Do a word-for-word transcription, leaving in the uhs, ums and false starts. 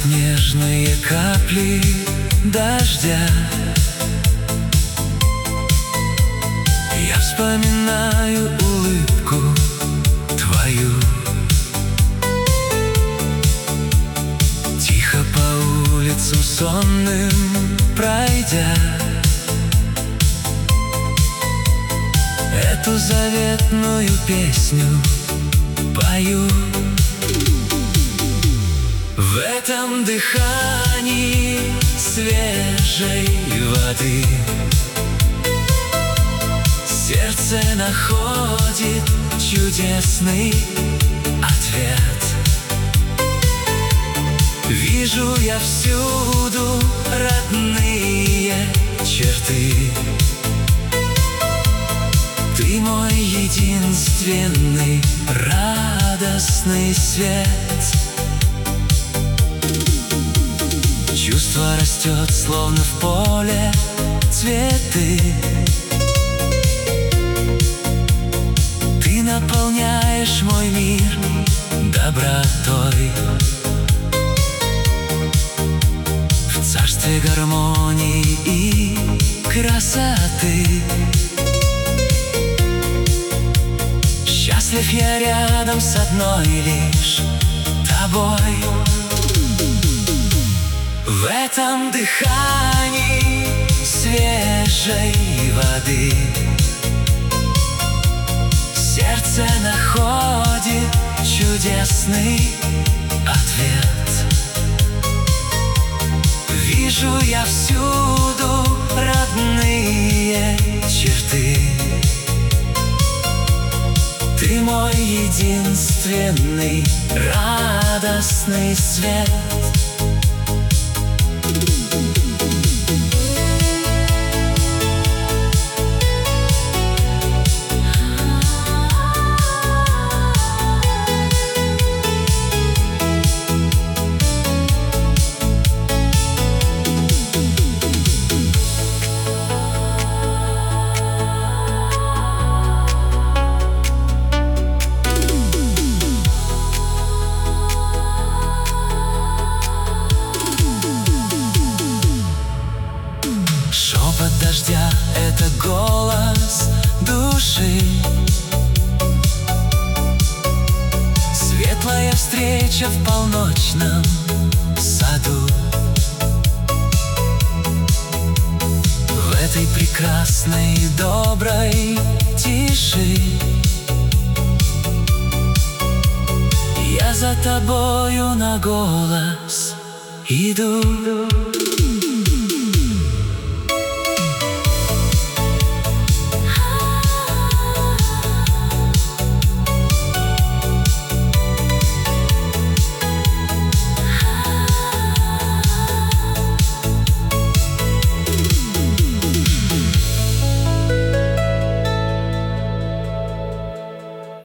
нежные капли дождя. Я вспоминаю улыбку твою. Тихо по улицам сонным пройдя, эту заветную песню пою. В этом дыхании свежей воды сердце находит чудесный ответ. Вижу я всюду родные черты. Ты мой единственный радостный свет. Чувство растет, словно в поле цветы. Ты наполняешь мой мир добротой. В царстве гармонии и красоты счастлив я рядом с одной лишь тобой. В этом дыхании свежей воды сердце находит чудесный ответ. Вижу я всюду родные черты. Ты мой единственный радостный свет. Шепот дождя — это голос души. Светлая встреча в полночном саду. В этой прекрасной и доброй тиши я за тобою на голос иду.